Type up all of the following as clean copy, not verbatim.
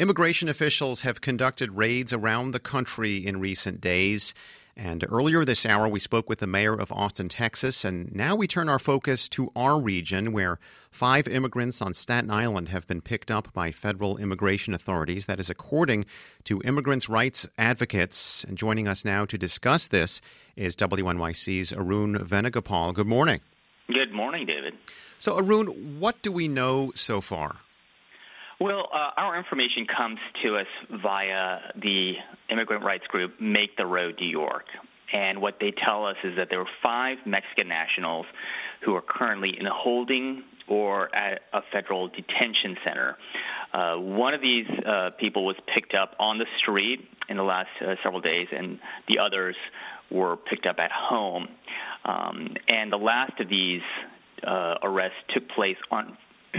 Immigration officials have conducted raids around the country in recent days. And earlier this hour, we spoke with the mayor of Austin, Texas. And now we turn our focus to our region, where 5 immigrants on Staten Island have been picked up by federal immigration authorities. That is according to immigrants' rights advocates. And joining us now to discuss this is WNYC's Arun Venugopal. Good morning. Good morning, David. So, Arun, what do we know so far? Well, our information comes to us via the immigrant rights group Make the Road New York. And what they tell us is that there were 5 Mexican nationals who are currently in a holding or at a federal detention center. One of these people was picked up on the street in the last several days, and the others were picked up at home. And the last of these arrests took place on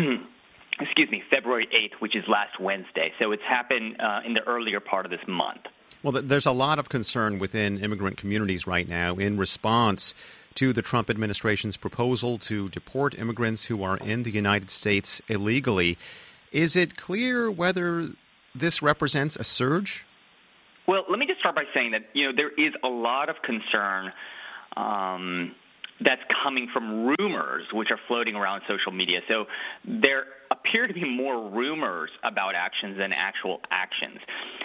February 8th, which is last Wednesday. So it's happened in the earlier part of this month. Well, there's a lot of concern within immigrant communities right now in response to the Trump administration's proposal to deport immigrants who are in the United States illegally. Is it clear whether this represents a surge? Well, let me just start by saying that, there is a lot of concern that's coming from rumors which are floating around social media. So there appear to be more rumors about actions than actual actions.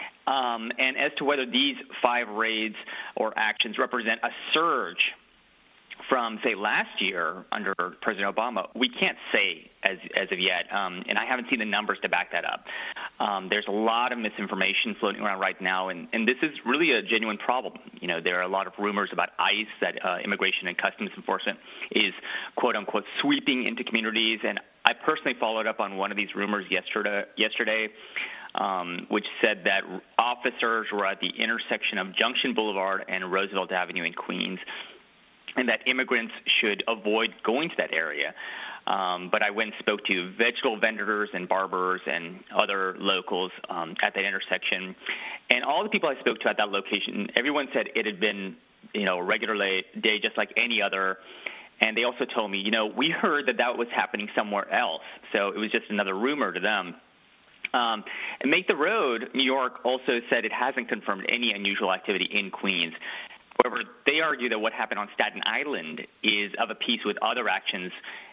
And as to whether these 5 raids or actions represent a surge from, say, last year under President Obama, we can't say as of yet, and I haven't seen the numbers to back that up. There's a lot of misinformation floating around right now, and this is really a genuine problem. There are a lot of rumors about ICE, that Immigration and Customs Enforcement is, quote-unquote, sweeping into communities, and I personally followed up on one of these rumors yesterday, which said that officers were at the intersection of Junction Boulevard and Roosevelt Avenue in Queens, and that immigrants should avoid going to that area. But I went and spoke to vegetable vendors and barbers and other locals at that intersection. And all the people I spoke to at that location, everyone said it had been, a regular day just like any other. And they also told me, we heard that was happening somewhere else. So it was just another rumor to them. And Make the Road New York also said it hasn't confirmed any unusual activity in Queens. However, they argue that what happened on Staten Island is of a piece with other actions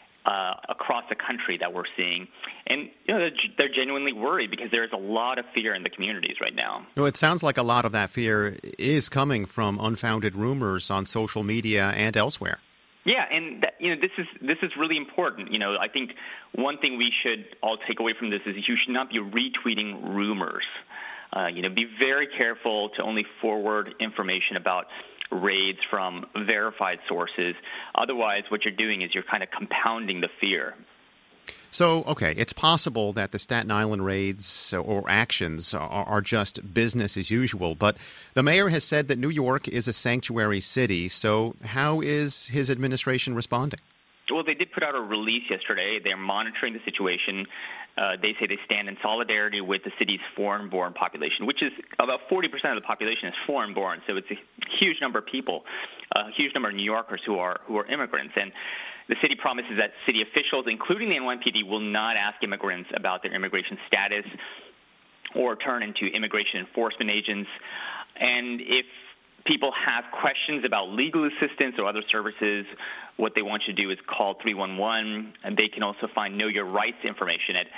across the country that we're seeing. And they're genuinely worried because there's a lot of fear in the communities right now. Well, it sounds like a lot of that fear is coming from unfounded rumors on social media and elsewhere. Yeah, and this is really important. I think one thing we should all take away from this is you should not be retweeting rumors. Be very careful to only forward information about raids from verified sources. Otherwise, what you're doing is you're kind of compounding the fear. So, okay, it's possible that the Staten Island raids or actions are just business as usual, but the mayor has said that New York is a sanctuary city. So how is his administration responding? Well, they did put out a release yesterday. They're monitoring the situation. They say they stand in solidarity with the city's foreign-born population, which is about 40% of the population is foreign-born. So it's a huge number of people, a huge number of New Yorkers who are immigrants. And the city promises that city officials, including the NYPD, will not ask immigrants about their immigration status or turn into immigration enforcement agents. And if people have questions about legal assistance or other services, what they want you to do is call 311, and they can also find Know Your Rights information at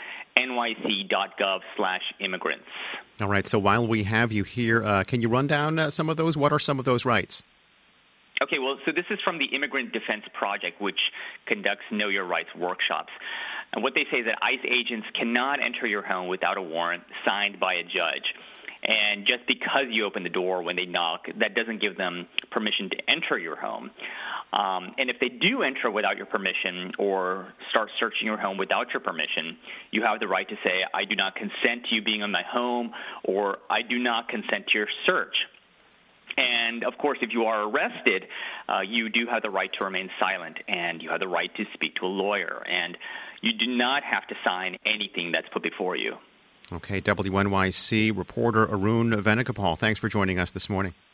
nyc.gov/immigrants. All right, so while we have you here, can you run down some of those? What are some of those rights? Okay, well, so this is from the Immigrant Defense Project, which conducts Know Your Rights workshops. And what they say is that ICE agents cannot enter your home without a warrant signed by a judge. And just because you open the door when they knock, that doesn't give them permission to enter your home. And if they do enter without your permission or start searching your home without your permission, you have the right to say, I do not consent to you being in my home, or I do not consent to your search. And, of course, if you are arrested, you do have the right to remain silent, and you have the right to speak to a lawyer. And you do not have to sign anything that's put before you. Okay, WNYC reporter Arun Venugopal, thanks for joining us this morning.